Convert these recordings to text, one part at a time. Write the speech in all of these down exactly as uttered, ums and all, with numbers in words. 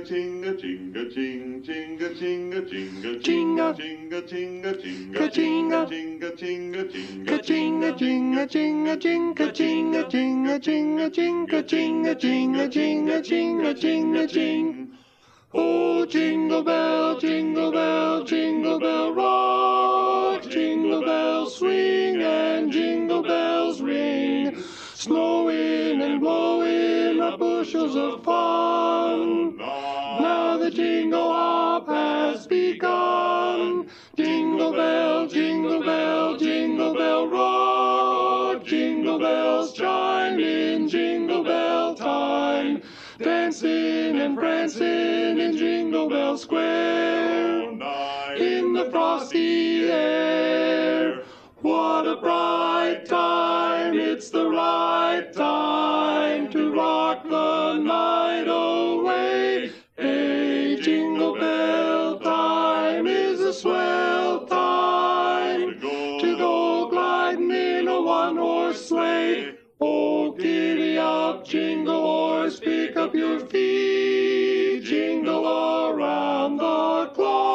chinga chinga ching chinga chinga chinga Chinga. chinga chinga chinga Ka-chinga. chinga chinga chinga Ka-chinga, chinga, chinga, chinga, chinga, chinga, chinga, chinga, chinga, chinga, chinga, chinga, chinga, ching. Oh, jingle bell, jingle bell, jingle bell rock, jingle bells swing and jingle bells ring, snowing and blowing up bushels of fun. Now the jingle hop has begun. Jingle bell, jingle bell, jingle bell rock, jingle bells chime in jingle bell time, dancing and prancing in Jingle Bell Square, in the frosty air. What a bright time, it's the right time to rock the night away. Hey, Jingle Bell time is a swell time to go gliding in a one-horse sleigh. Oh, giddy up, jingle horse, pick up your feet, jingle around the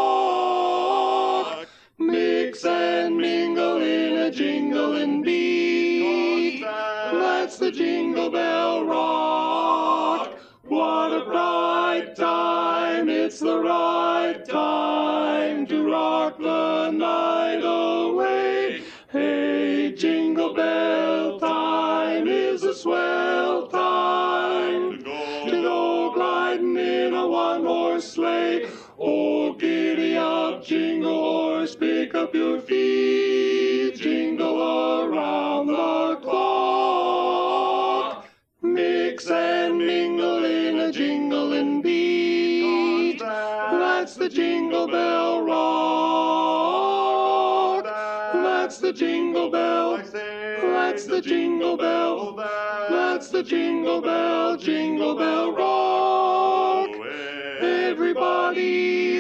clock. Mix and mingle in a jingling beat, that's the Jingle Bell rock. What a bright time, it's the right time to rock the night away. Hey, Jingle Bell time is a swell time to go gliding in a one-horse sleigh. Oh, giddy up, jingle horse, pick up your feet, jingle around the clock. Mix and mingle in a jingling beat, that's the Jingle Bell rock. That's the Jingle Bell, that's the Jingle Bell, that's the Jingle Bell, Jingle Bell rock. Everybody